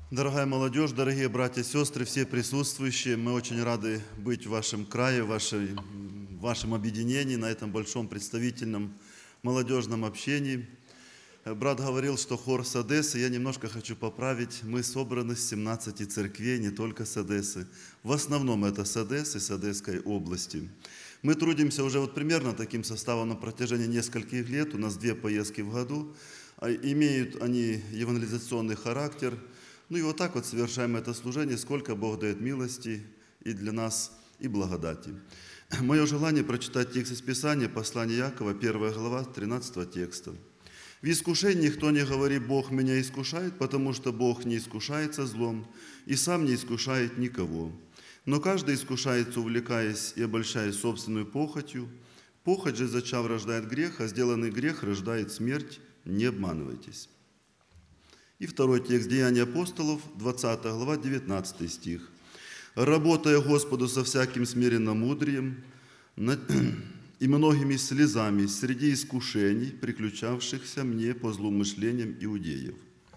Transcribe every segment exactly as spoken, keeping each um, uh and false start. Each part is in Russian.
Дорогая молодежь, дорогие братья и сестры, все присутствующие, мы очень рады быть в вашем крае, в, вашей, в вашем объединении, на этом большом представительном молодежном общении. Брат говорил, что хор с Одессы, я немножко хочу поправить, мы собраны с семнадцати церквей, не только с Одессы. В основном это с Одессы, с Одесской области. Мы трудимся уже вот примерно таким составом на протяжении нескольких лет, у нас две поездки в году, имеют они евангелизационный характер. Ну и вот так вот совершаем это служение, сколько Бог дает милости и для нас, и благодати. Мое желание прочитать текст из Писания, послание Иакова, первая глава, тринадцатого текста. «В искушении никто не говорит, Бог меня искушает, потому что Бог не искушается злом, и сам не искушает никого. Но каждый искушается, увлекаясь и обольщаясь собственной похотью. Похоть же, зачав, рождает грех, а сделанный грех рождает смерть. Не обманывайтесь». И второй текст Деяния апостолов, двадцатая глава, девятнадцатый стих. «Работая Господу со всяким смиренным мудрием и многими слезами среди искушений, приключавшихся мне по злоумышлениям иудеев».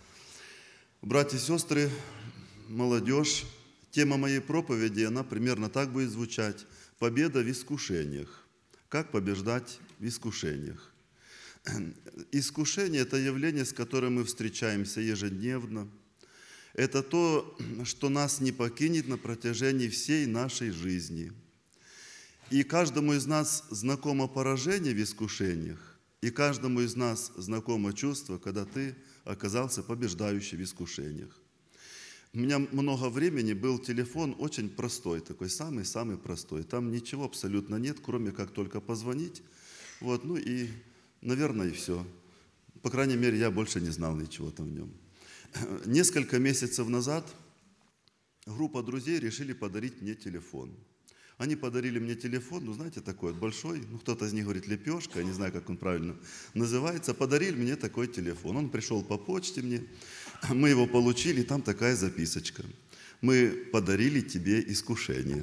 Братья и сестры, молодежь, тема моей проповеди, она примерно так будет звучать. Победа в искушениях. Как побеждать в искушениях? Искушение – это явление, с которым мы встречаемся ежедневно. Это то, что нас не покинет на протяжении всей нашей жизни. И каждому из нас знакомо поражение в искушениях, и каждому из нас знакомо чувство, когда ты оказался побеждающим в искушениях. У меня много времени был телефон очень простой, такой самый-самый простой. Там ничего абсолютно нет, кроме как только позвонить. Вот, ну и... Наверное, и все. По крайней мере, я больше не знал ничего там в нем. Несколько месяцев назад группа друзей решили подарить мне телефон. Они подарили мне телефон, ну, знаете, такой вот большой, ну, кто-то из них говорит лепешка, я не знаю, как он правильно называется. Подарили мне такой телефон. Он пришел по почте мне, мы его получили, там такая записочка. «Мы подарили тебе искушение».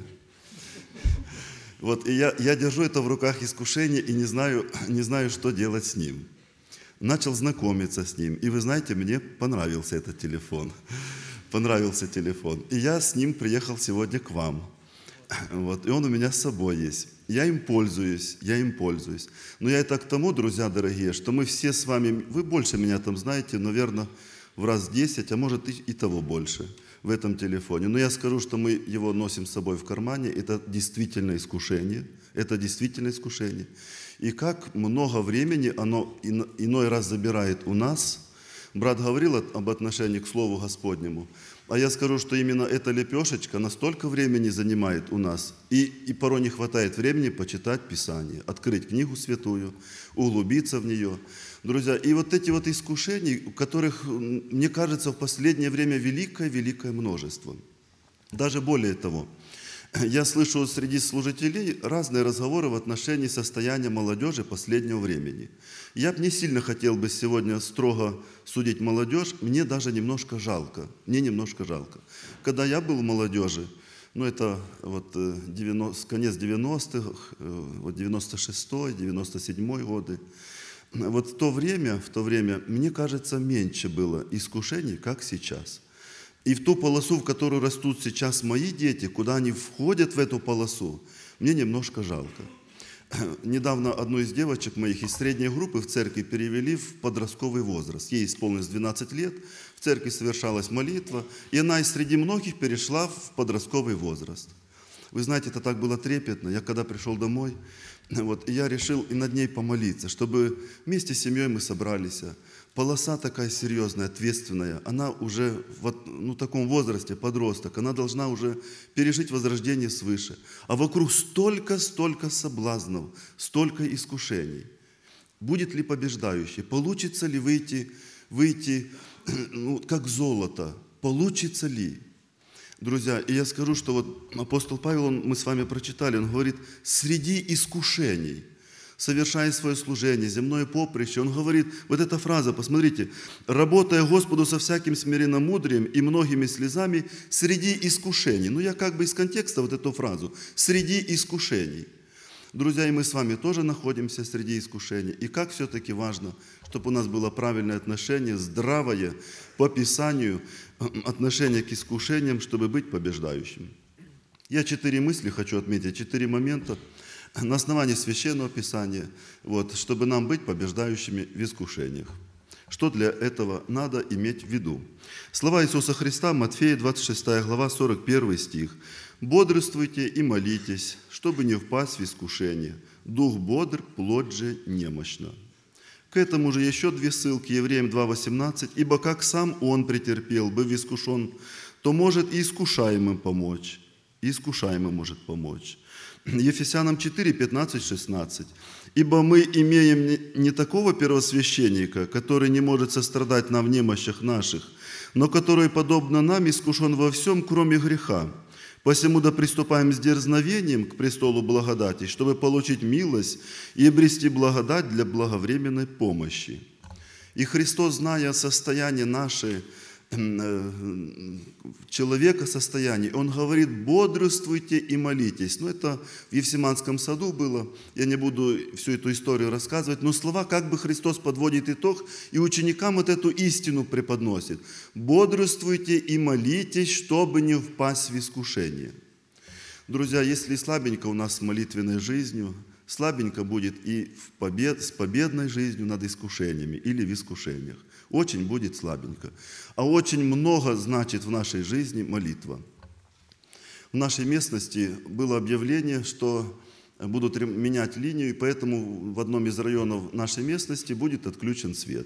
Вот, и я, я держу это в руках искушение и не знаю, не знаю, что делать с ним. Начал знакомиться с ним. И вы знаете, мне понравился этот телефон. Понравился телефон. И я с ним приехал сегодня к вам. Вот, и он у меня с собой есть. Я им пользуюсь, я им пользуюсь. Но я это к тому, друзья дорогие, что мы все с вами, вы больше меня там знаете, наверное, в раз десять, а может и, и того больше в этом телефоне. Но я скажу, что мы его носим с собой в кармане. Это действительно искушение. Это действительно искушение. И как много времени оно иной раз забирает у нас. Брат говорил об отношении к Слову Господнему. А я скажу, что именно эта лепешечка настолько времени занимает у нас, и, и порой не хватает времени почитать Писание, открыть книгу святую, углубиться в нее. Друзья, и вот эти вот искушения, которых, мне кажется, в последнее время великое-великое множество. Даже более того, я слышу среди служителей разные разговоры в отношении состояния молодежи последнего времени. Я бы не сильно хотел бы сегодня строго судить молодежь, мне даже немножко жалко, мне немножко жалко. Когда я был в молодежи, ну это вот девяносто, конец девяностых, вот девяносто шестой, девяносто седьмой годы, вот в то время, в то время, мне кажется, меньше было искушений, как сейчас. И в ту полосу, в которую растут сейчас мои дети, куда они входят в эту полосу, мне немножко жалко. Недавно одну из девочек моих из средней группы в церкви перевели в подростковый возраст. Ей исполнилось двенадцать лет, в церкви совершалась молитва, и она из среди многих перешла в подростковый возраст. Вы знаете, это так было трепетно. Я когда пришел домой, вот, я решил и над ней помолиться, чтобы вместе с семьей мы собрались. Полоса такая серьезная, ответственная, она уже в ну, таком возрасте, подросток, она должна уже пережить возрождение свыше. А вокруг столько-столько соблазнов, столько искушений. Будет ли побеждающий? Получится ли выйти, выйти ну, как золото? Получится ли? Друзья, и я скажу, что вот апостол Павел, он, мы с вами прочитали, он говорит, среди искушений, совершая свое служение, земное поприще, он говорит, вот эта фраза, посмотрите, работая Господу со всяким смиренным мудрием и многими слезами среди искушений. Ну, я как бы из контекста вот эту фразу, среди искушений. Друзья, и мы с вами тоже находимся среди искушений. И как все-таки важно, чтобы у нас было правильное отношение, здравое по Писанию отношение к искушениям, чтобы быть побеждающим. Я четыре мысли хочу отметить, четыре момента на основании Священного Писания, вот, чтобы нам быть побеждающими в искушениях. Что для этого надо иметь в виду? Слова Иисуса Христа, Матфея, двадцать шестая глава, сорок первый стих. «Бодрствуйте и молитесь, чтобы не впасть в искушение. Дух бодр, плоть же немощна». К этому же еще две ссылки, Евреям два восемнадцать. «Ибо как сам Он претерпел, быв искушен, то может и искушаемым помочь». И искушаемым может помочь. Ефесянам четыре пятнадцать шестнадцать. «Ибо мы имеем не такого первосвященника, который не может сострадать нам в немощах наших, но который, подобно нам, искушен во всем, кроме греха. Посему да приступаем с дерзновением к престолу благодати, чтобы получить милость и обрести благодать для благовременной помощи». И Христос, зная состояние наше, человека состояние, Он говорит: бодрствуйте и молитесь. Ну, это в Евсиманском саду было, я не буду всю эту историю рассказывать, но слова как бы Христос подводит итог и ученикам вот эту истину преподносит. Бодрствуйте и молитесь, чтобы не впасть в искушение. Друзья, если слабенько у нас с молитвенной жизнью, слабенько будет и в побед, с победной жизнью над искушениями или в искушениях. Очень будет слабенько. А очень много значит в нашей жизни молитва. В нашей местности было объявление, что будут менять линию, и поэтому в одном из районов нашей местности будет отключен свет.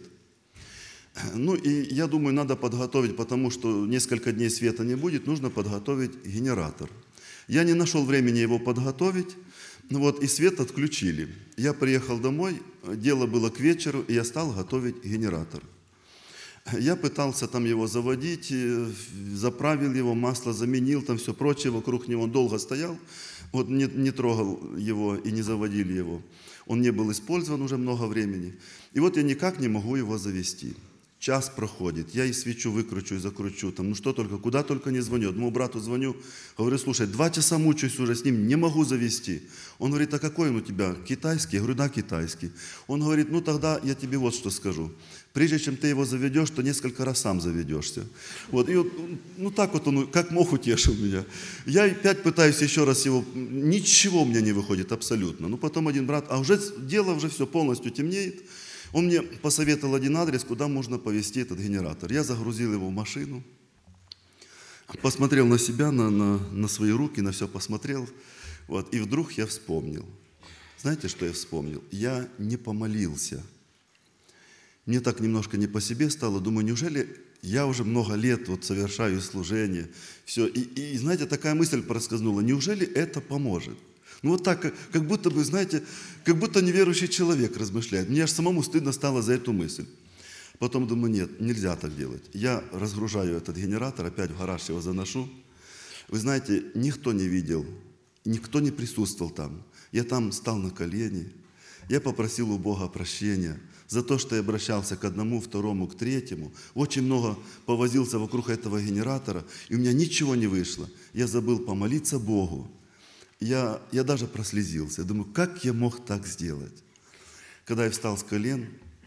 Ну и я думаю, надо подготовить, потому что несколько дней света не будет, нужно подготовить генератор. Я не нашел времени его подготовить, вот, и свет отключили. Я приехал домой, дело было к вечеру, и я стал готовить генератор. Я пытался там его заводить, заправил его, масло заменил, там все прочее вокруг него. Он долго стоял, вот не, не трогал его и не заводили его. Он не был использован уже много времени. И вот я никак не могу его завести. Час проходит, я и свечу выкручу, и закручу, там, ну что только, куда только не звоню. Одному брату звоню, говорю: слушай, два часа мучаюсь уже с ним, не могу завести. Он говорит: а какой он у тебя, китайский? Я говорю: да, китайский. Он говорит: ну тогда я тебе вот что скажу. Прежде чем ты его заведешь, то несколько раз сам заведешься. Вот, и вот, ну так вот он, как мог, утешил меня. Я опять пытаюсь еще раз его, ничего у меня не выходит абсолютно. Ну потом один брат, а уже дело уже все полностью темнеет. Он мне посоветовал один адрес, куда можно повезти этот генератор. Я загрузил его в машину, посмотрел на себя, на, на, на свои руки, на все посмотрел. Вот, и вдруг я вспомнил. Знаете, что я вспомнил? Я не помолился. Мне так немножко не по себе стало. Думаю, неужели я уже много лет вот совершаю служение? Все. И, и знаете, такая мысль проскользнула. Неужели это поможет? Ну вот так, как, как будто бы, знаете, как будто неверующий человек размышляет. Мне аж самому стыдно стало за эту мысль. Потом думаю, нет, нельзя так делать. Я разгружаю этот генератор, опять в гараж его заношу. Вы знаете, никто не видел, никто не присутствовал там. Я там стал на колени, я попросил у Бога прощения за то, что я обращался к одному, второму, к третьему. Очень много повозился вокруг этого генератора, и у меня ничего не вышло. Я забыл помолиться Богу. Я, я даже прослезился. Я думаю, как я мог так сделать? Когда я встал с колен,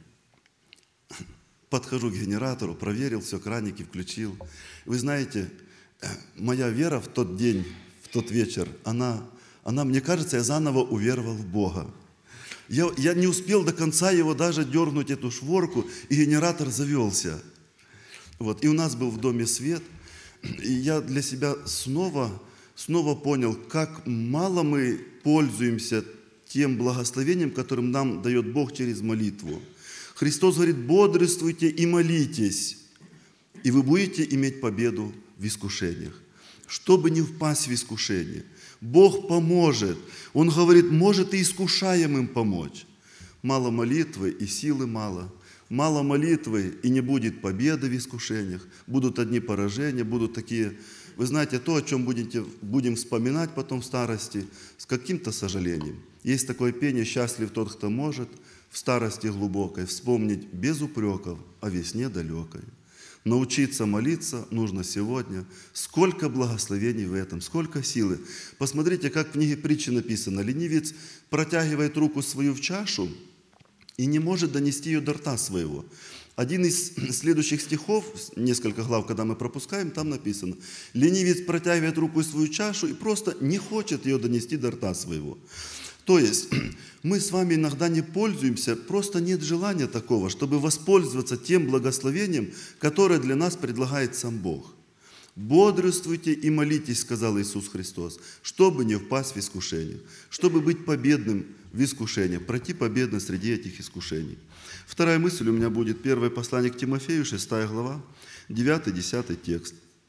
подхожу к генератору, проверил все, краники включил. Вы знаете, моя вера в тот день, в тот вечер, она, она мне кажется, я заново уверовал в Бога. Я, я не успел до конца его даже дернуть, эту шворку, и генератор завелся. Вот. И у нас был в доме свет, и я для себя снова... Снова понял, как мало мы пользуемся тем благословением, которым нам дает Бог через молитву. Христос говорит: бодрствуйте и молитесь, и вы будете иметь победу в искушениях. Чтобы не впасть в искушение, Бог поможет. Он говорит, может и искушаемым помочь. Мало молитвы и силы мало. Мало молитвы и не будет победы в искушениях. Будут одни поражения, будут такие... Вы знаете, то, о чем будете, будем вспоминать потом в старости, с каким-то сожалением. Есть такое пение: «Счастлив тот, кто может в старости глубокой вспомнить без упреков о весне далекой». Научиться молиться нужно сегодня. Сколько благословений в этом, сколько силы. Посмотрите, как в книге притчи написано. Ленивец протягивает руку свою в чашу и не может донести ее до рта своего. Один из следующих стихов, несколько глав, когда мы пропускаем, там написано: ленивец протягивает руку свою чашу и просто не хочет ее донести до рта своего. То есть мы с вами иногда не пользуемся, просто нет желания такого, чтобы воспользоваться тем благословением, которое для нас предлагает сам Бог. «Бодрствуйте и молитесь», сказал Иисус Христос, чтобы не впасть в искушение, чтобы быть победным в искушении, пройти победно среди этих искушений. Вторая мысль у меня будет первое послание к Тимофею, шестая глава, девятый-десятый текст.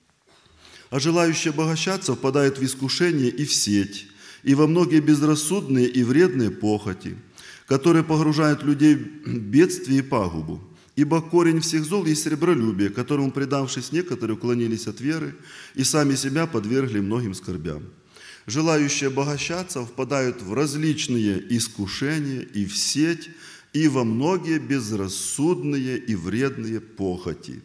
«А желающие обогащаться впадают в искушение и в сеть, и во многие безрассудные и вредные похоти, которые погружают людей в бедствие и пагубу. Ибо корень всех зол есть сребролюбие, которому, предавшись, некоторые уклонились от веры и сами себя подвергли многим скорбям. Желающие обогащаться впадают в различные искушения и в сеть, и во многие безрассудные и вредные похоти.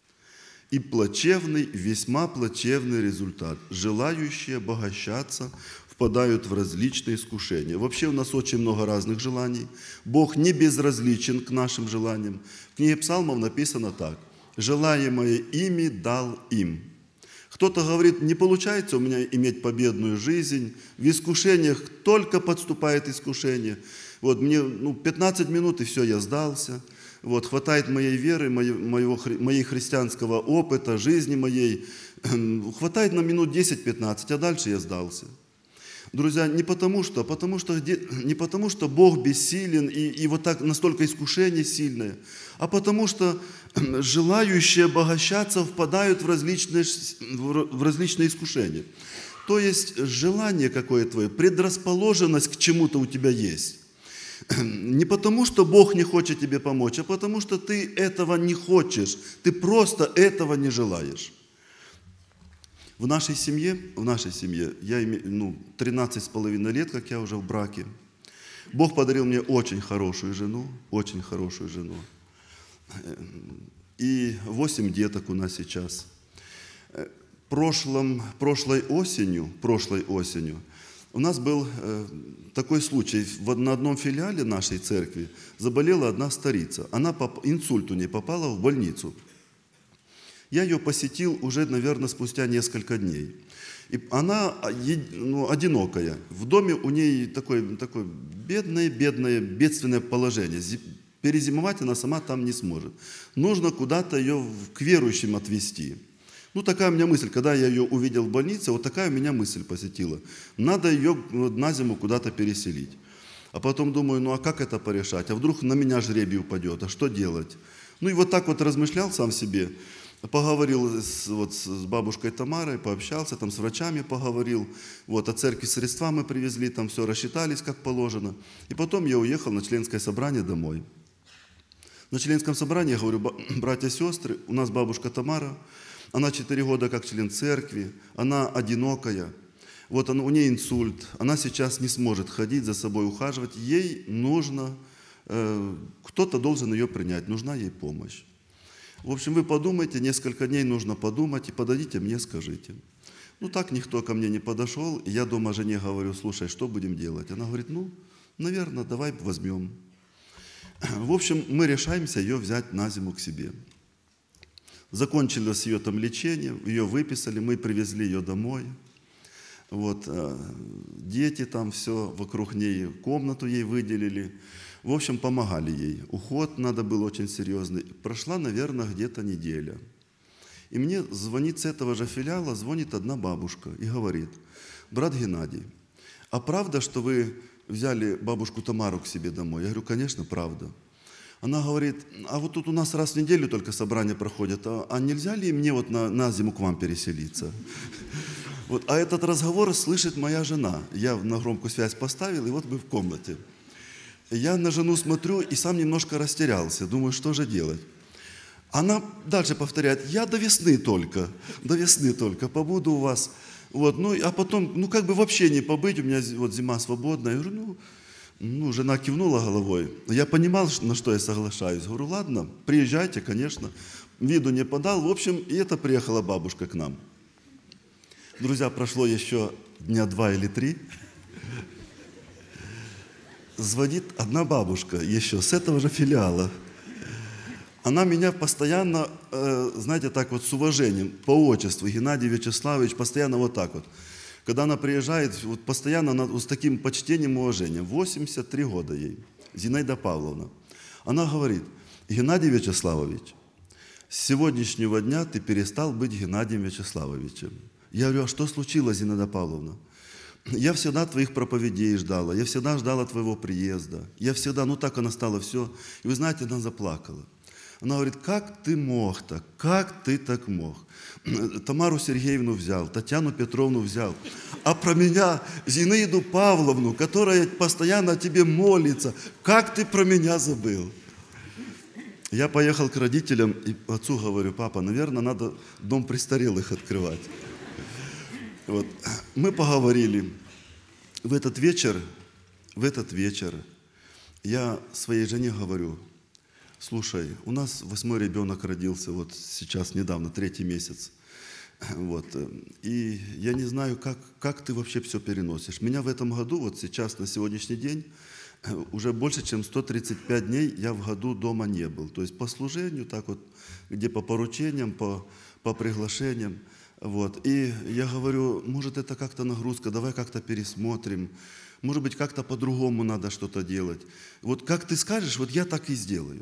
И плачевный, весьма плачевный результат. Желающие обогащаться впадают в различные искушения». Вообще у нас очень много разных желаний. Бог не безразличен к нашим желаниям. В книге Псалмов написано так: «Желаемое ими дал им». Кто-то говорит: не получается у меня иметь победную жизнь, в искушениях только подступает искушение. Вот мне ну, пятнадцать минут и все, я сдался. Вот, хватает моей веры, моего, моей христианского опыта, жизни моей. Хватает на минут десять-пятнадцать, а дальше я сдался. Друзья, не потому что, потому что, не потому что Бог бессилен и, и вот так настолько искушение сильное, а потому что желающие обогащаться впадают в различные, в различные искушения. То есть желание какое твое, предрасположенность к чему-то у тебя есть. Не потому что Бог не хочет тебе помочь, а потому что ты этого не хочешь, ты просто этого не желаешь. В нашей семье, в нашей семье, я имею ну, тринадцать с половиной лет, как я уже в браке. Бог подарил мне очень хорошую жену, очень хорошую жену. И восемь деток у нас сейчас. Прошлом, прошлой осенью, прошлой осенью у нас был э, такой случай. В, на одном филиале нашей церкви заболела одна старица. Она, поп, инсульт у нее попала в больницу. Я ее посетил уже, наверное, спустя несколько дней. И она ну, одинокая. В доме у нее такое, такое бедное, бедное, бедственное положение. Перезимовать она сама там не сможет. Нужно куда-то ее к верующим отвезти. Ну, такая у меня мысль, когда я ее увидел в больнице, вот такая у меня мысль посетила. Надо ее на зиму куда-то переселить. А потом думаю, ну а как это порешать? А вдруг на меня жребий упадет? А что делать? Ну и вот так вот размышлял сам себе. Поговорил с, вот, с бабушкой Тамарой, пообщался, там с врачами поговорил. Вот, от церкви средства мы привезли, там все рассчитались, как положено. И потом я уехал на членское собрание домой. На членском собрании я говорю: братья, сестры, у нас бабушка Тамара, она четыре года как член церкви, она одинокая. Вот она, у нее инсульт, она сейчас не сможет ходить, за собой ухаживать. Ей нужно, э, кто-то должен ее принять, нужна ей помощь. В общем, вы подумайте, несколько дней нужно подумать, и подойдите мне, скажите. Ну, так никто ко мне не подошел, и я дома жене говорю: слушай, что будем делать? Она говорит: ну, наверное, давай возьмем. В общем, мы решаемся ее взять на зиму к себе. Закончилось ее там лечение, ее выписали, мы привезли ее домой. Вот, дети там все вокруг ней, комнату ей выделили. В общем, помогали ей. Уход надо был очень серьезный. Прошла, наверное, где-то неделя. И мне звонит с этого же филиала, звонит одна бабушка и говорит: брат Геннадий, а правда, что вы взяли бабушку Тамару к себе домой? Я говорю: конечно, правда. Она говорит: а вот тут у нас раз в неделю только собрания проходят, а, а нельзя ли мне вот на, на зиму к вам переселиться? Вот, а этот разговор слышит моя жена. Я на громкую связь поставил, и вот мы в комнате. Я на жену смотрю и сам немножко растерялся. Думаю, что же делать? Она дальше повторяет: я до весны только, до весны только побуду у вас. Вот, ну, а потом, ну, как бы вообще не побыть, у меня вот зима свободная. Я говорю: ну, ну, жена кивнула головой. Я понимал, на что я соглашаюсь. Говорю: ладно, приезжайте, конечно. виду не подал. В общем, и это приехала бабушка к нам. Друзья, прошло еще дня два или три. Звонит одна бабушка еще с этого же филиала. Она меня постоянно, знаете, так вот с уважением, по отчеству, Геннадий Вячеславович, постоянно вот так вот. Когда она приезжает, вот постоянно она, вот с таким почтением и уважением. восемьдесят три года ей, Зинаида Павловна. Она говорит: Геннадий Вячеславович, с сегодняшнего дня ты перестал быть Геннадием Вячеславовичем. Я говорю: а что случилось, Зинаида Павловна? Я всегда твоих проповедей ждала, я всегда ждала твоего приезда. Я всегда, ну так она стала все. И вы знаете, она заплакала. Она говорит: как ты мог так? Как ты так мог? Тамару Сергеевну взял, Татьяну Петровну взял. А про меня Зинаиду Павловну, которая постоянно о тебе молится, как ты про меня забыл? Я поехал к родителям и отцу говорю: папа, наверное, надо дом престарелых открывать. Вот. Мы поговорили. В этот вечер, в этот вечер я своей жене говорю: слушай, у нас восьмой ребенок родился, вот сейчас недавно, третий месяц. Вот. И я не знаю, как, как ты вообще все переносишь. Меня в этом году, вот сейчас, на сегодняшний день, уже больше, чем сто тридцать пять дней я в году дома не был. То есть по служению, так вот, где по поручениям, по, по приглашениям. Вот. И я говорю: может, это как-то нагрузка, давай как-то пересмотрим. Может быть, как-то по-другому надо что-то делать. Вот как ты скажешь, вот я так и сделаю.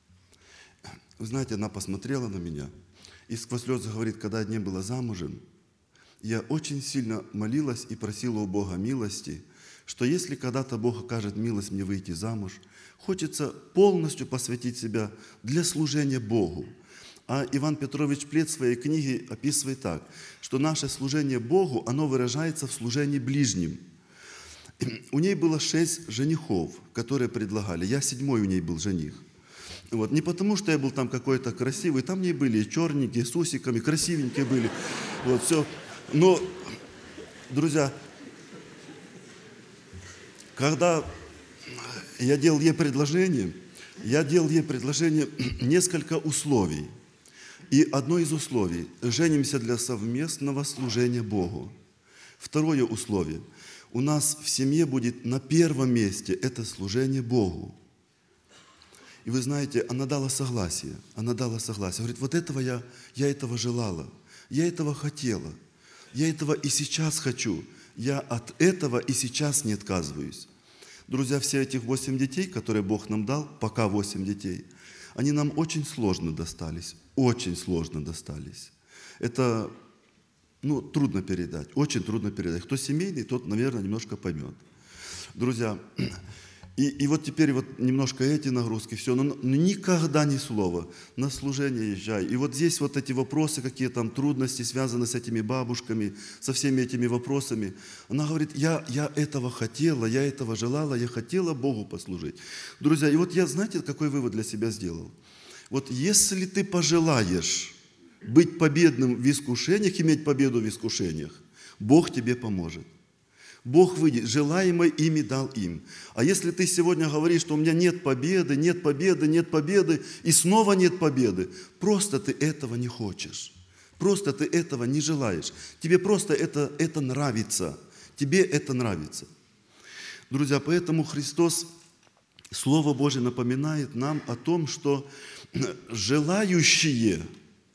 Вы знаете, она посмотрела на меня и сквозь слезы говорит: когда я не была замужем, я очень сильно молилась и просила у Бога милости, что если когда-то Бог окажет милость мне выйти замуж, хочется полностью посвятить себя для служения Богу. А Иван Петрович Плет в своей книге описывает так, что наше служение Богу, оно выражается в служении ближним. У ней было шесть женихов, которые предлагали. Я седьмой у ней был жених. Вот. Не потому, что я был там какой-то красивый, там не были и черненькие, с усиками, красивенькие были. Вот, все. Но, друзья, когда я делал ей предложение, я делал ей предложение несколько условий. И одно из условий – женимся для совместного служения Богу. Второе условие – у нас в семье будет на первом месте это служение Богу. И вы знаете, она дала согласие, она дала согласие. Говорит: вот этого я, я этого желала, я этого хотела, я этого и сейчас хочу, я от этого и сейчас не отказываюсь. Друзья, все этих восемь детей, которые Бог нам дал, пока восемь детей, они нам очень сложно достались, очень сложно достались. Это, ну, трудно передать, очень трудно передать. Кто семейный, тот, наверное, немножко поймет. Друзья, и, и вот теперь вот немножко эти нагрузки, все, но, но никогда ни слова, на служение езжай. И вот здесь вот эти вопросы, какие там трудности связаны с этими бабушками, со всеми этими вопросами. Она говорит: я, я этого хотела, я этого желала, я хотела Богу послужить. Друзья, и вот я, знаете, какой вывод для себя сделал? Вот если ты пожелаешь быть победным в искушениях, иметь победу в искушениях, Бог тебе поможет. Бог выйдет, желаемое ими дал им. А если ты сегодня говоришь, что у меня нет победы, нет победы, нет победы, и снова нет победы, просто ты этого не хочешь. Просто ты этого не желаешь. Тебе просто это, это нравится. Тебе это нравится. Друзья, поэтому Христос, Слово Божие напоминает нам о том, что желающие,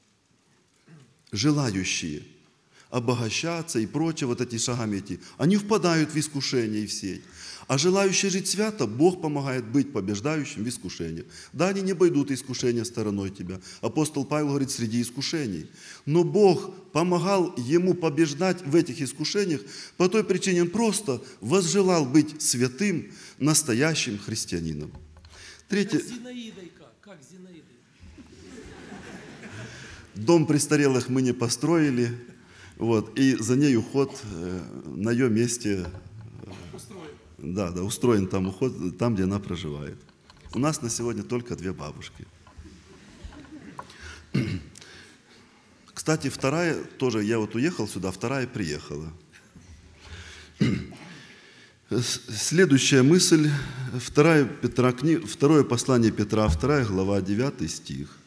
желающие, обогащаться и прочее, вот эти шагами идти, они впадают в искушение и в сеть. А желающие жить свято, Бог помогает быть побеждающим в искушениях. Да, они не обойдут искушения стороной тебя. Апостол Павел говорит: среди искушений. Но Бог помогал ему побеждать в этих искушениях по той причине, он просто возжелал быть святым, настоящим христианином. Третье. Как Зинаидой как? Как Зинаидой? Дом престарелых мы не построили. Вот, и за ней уход э, на ее месте э, Устроен. Да, да, устроен там уход, там, где она проживает. У нас на сегодня только две бабушки. Кстати, вторая тоже, я вот уехал сюда, вторая приехала. Следующая мысль, вторая Петра, второе послание Петра, вторая глава, девятый стих.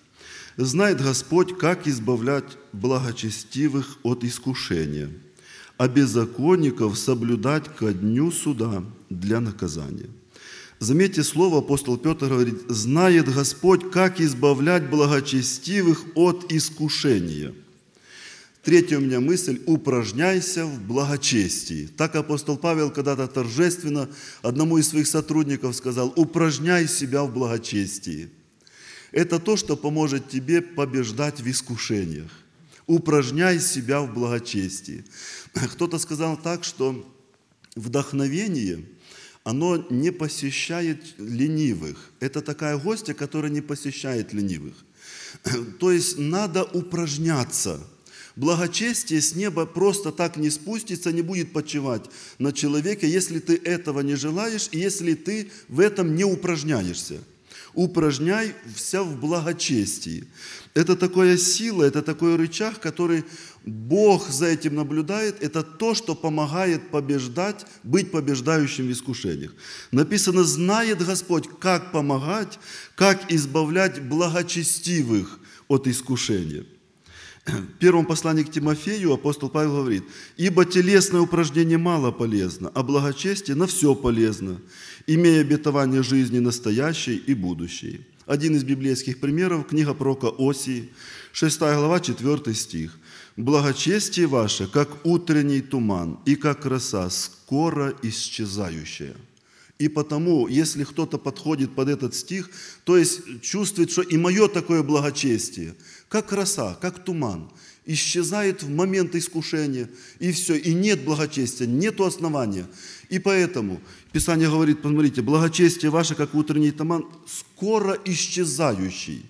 Знает Господь, как избавлять благочестивых от искушения, а беззаконников соблюдать ко дню суда для наказания. Заметьте слово, апостол Петр говорит: знает Господь, как избавлять благочестивых от искушения. Третья у меня мысль: упражняйся в благочестии. Так апостол Павел когда-то торжественно одному из своих сотрудников сказал: упражняй себя в благочестии. Это то, что поможет тебе побеждать в искушениях. Упражняй себя в благочестии. Кто-то сказал так, что вдохновение, оно не посещает ленивых. Это такая гостья, которая не посещает ленивых. То есть надо упражняться. Благочестие с неба просто так не спустится, не будет почивать на человеке, если ты этого не желаешь и если ты в этом не упражняешься. Упражняйся в благочестии. Это такая сила, это такой рычаг, который Бог за этим наблюдает. Это то, что помогает побеждать, быть побеждающим в искушениях. Написано: знает Господь, как помогать, как избавлять благочестивых от искушения. В первом послании к Тимофею апостол Павел говорит: «Ибо телесное упражнение мало полезно, а благочестие на все полезно, имея обетование жизни настоящей и будущей». Один из библейских примеров – книга пророка Осии, шестая глава, четвёртый стих. «Благочестие ваше, как утренний туман, и как роса, скоро исчезающая». И потому, если кто-то подходит под этот стих, то есть чувствует, что и мое такое благочестие, как роса, как туман, исчезает в момент искушения, и все, и нет благочестия, нету основания. И поэтому Писание говорит, посмотрите: благочестие ваше, как утренний туман, скоро исчезающий.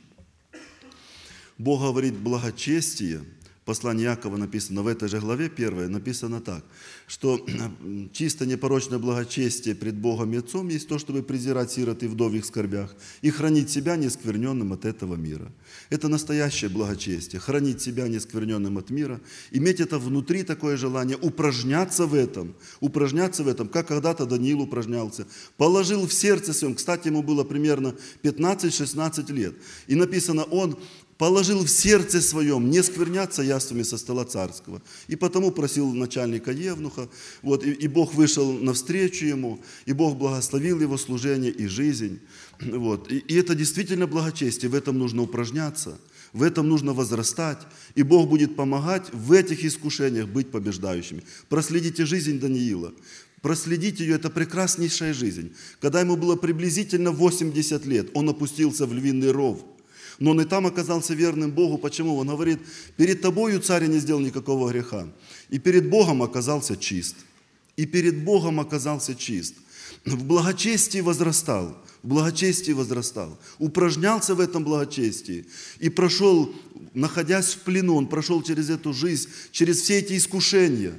Бог говорит: благочестие. Послание Иакова написано в этой же главе, первое, написано так, что чисто непорочное благочестие пред Богом и Отцом есть то, чтобы презирать сирот и вдов в их скорбях и хранить себя нескверненным от этого мира. Это настоящее благочестие, хранить себя нескверненным от мира, иметь это внутри такое желание, упражняться в этом, упражняться в этом, как когда-то Даниил упражнялся, положил в сердце своем, кстати, ему было примерно пятнадцать-шестнадцать лет, и написано, он положил в сердце своем не скверняться яствами со стола царского. И потому просил начальника Евнуха, вот, и, и Бог вышел навстречу ему, и Бог благословил его служение и жизнь. Вот. И, и это действительно благочестие, в этом нужно упражняться, в этом нужно возрастать, и Бог будет помогать в этих искушениях быть побеждающими. Проследите жизнь Даниила. Проследите ее, это прекраснейшая жизнь. Когда ему было приблизительно восемьдесят лет, он опустился в львиный ров. Но он и там оказался верным Богу. Почему? Он говорит: перед тобою, царь, я не сделал никакого греха. И перед Богом оказался чист. И перед Богом оказался чист. В благочестии возрастал. В благочестии возрастал. Упражнялся в этом благочестии. И прошел, находясь в плену, он прошел через эту жизнь, через все эти искушения.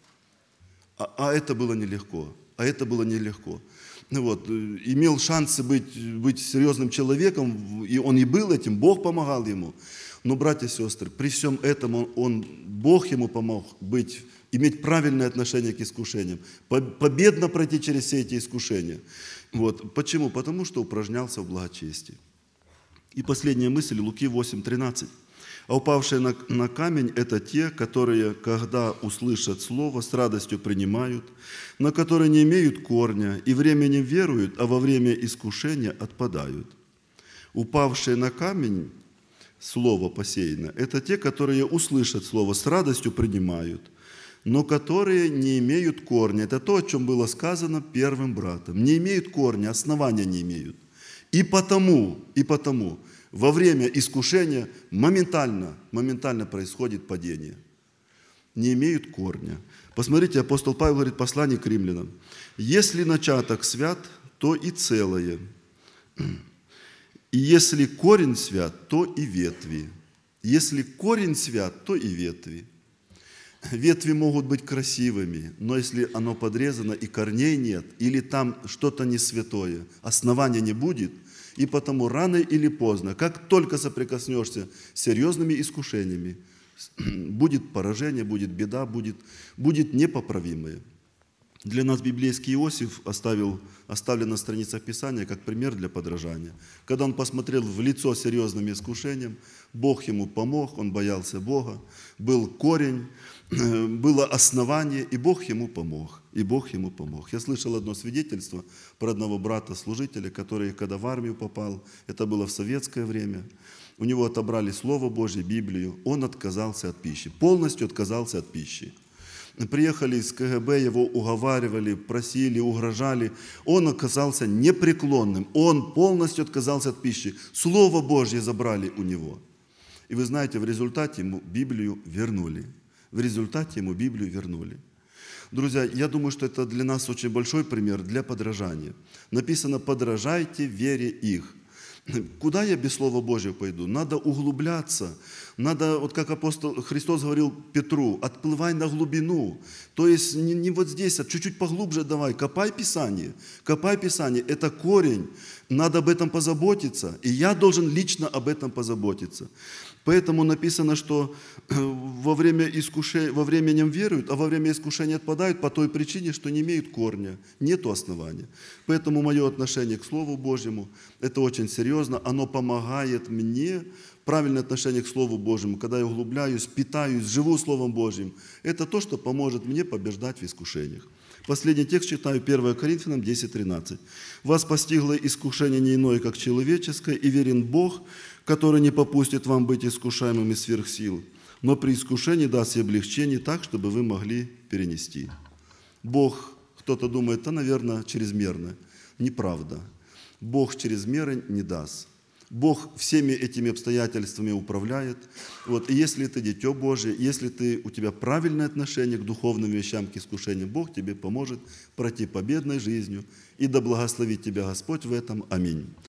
А, а это было нелегко. А это было нелегко. Вот, имел шансы быть, быть серьезным человеком, и он и был этим, Бог помогал ему. Но, братья и сестры, при всем этом он, он, Бог ему помог быть, иметь правильное отношение к искушениям, победно пройти через все эти искушения. Вот. Почему? Потому что упражнялся в благочестии. И последняя мысль, Луки восемь тринадцать. А упавшие на, на камень – это те, которые, когда услышат слово, с радостью принимают, но которые не имеют корня и временем веруют, а во время искушения отпадают. Упавшие на камень – слово посеяно – это те, которые услышат слово, с радостью принимают, но которые не имеют корня. Это то, о чем было сказано первым братом. Не имеют корня, основания не имеют. И потому, и потому – во время искушения моментально, моментально происходит падение. Не имеют корня. Посмотрите, апостол Павел говорит в послании к римлянам: «Если начаток свят, то и целое. И если корень свят, то и ветви. Если корень свят, то и ветви». Ветви могут быть красивыми, но если оно подрезано и корней нет, или там что-то не святое, основания не будет, и потому рано или поздно, как только соприкоснешься с серьезными искушениями, будет поражение, будет беда, будет, будет непоправимое. Для нас библейский Иосиф оставил, оставлен на страницах Писания как пример для подражания. Когда он посмотрел в лицо серьезным искушением, Бог ему помог, он боялся Бога, был корень, было основание, и Бог ему помог. И Бог ему помог. Я слышал одно свидетельство про одного брата-служителя, который, когда в армию попал, это было в советское время, у него отобрали Слово Божье, Библию, он отказался от пищи, полностью отказался от пищи. Приехали из ка гэ бэ, его уговаривали, просили, угрожали. Он оказался непреклонным. Он полностью отказался от пищи. Слово Божье забрали у него. И вы знаете, в результате ему Библию вернули. В результате ему Библию вернули. Друзья, я думаю, что это для нас очень большой пример для подражания. Написано: «Подражайте вере их». Куда я без Слова Божьего пойду? Надо углубляться. Надо, вот как апостол Христос говорил Петру, отплывай на глубину. То есть не, не вот здесь, а чуть-чуть поглубже давай. Копай Писание. Копай Писание. Это корень. Надо об этом позаботиться. И я должен лично об этом позаботиться. Поэтому написано, что во время искушения, во время нем веруют, а во время искушения отпадают по той причине, что не имеют корня, нету основания. Поэтому мое отношение к Слову Божьему, это очень серьезно, оно помогает мне, правильное отношение к Слову Божьему, когда я углубляюсь, питаюсь, живу Словом Божьим, это то, что поможет мне побеждать в искушениях. Последний текст читаю, первое Коринфянам десять тринадцать. «Вас постигло искушение не иное, как человеческое, и верен Бог, который не попустит вам быть искушаемыми сверх сил, но при искушении даст и облегчение так, чтобы вы могли перенести». Бог, кто-то думает, да, наверное, чрезмерно. Неправда. Бог через меры не даст. Бог всеми этими обстоятельствами управляет. Вот. И если ты дитё Божие, если ты, у тебя правильное отношение к духовным вещам, к искушениям, Бог тебе поможет пройти победной жизнью. И да благословит тебя Господь в этом. Аминь.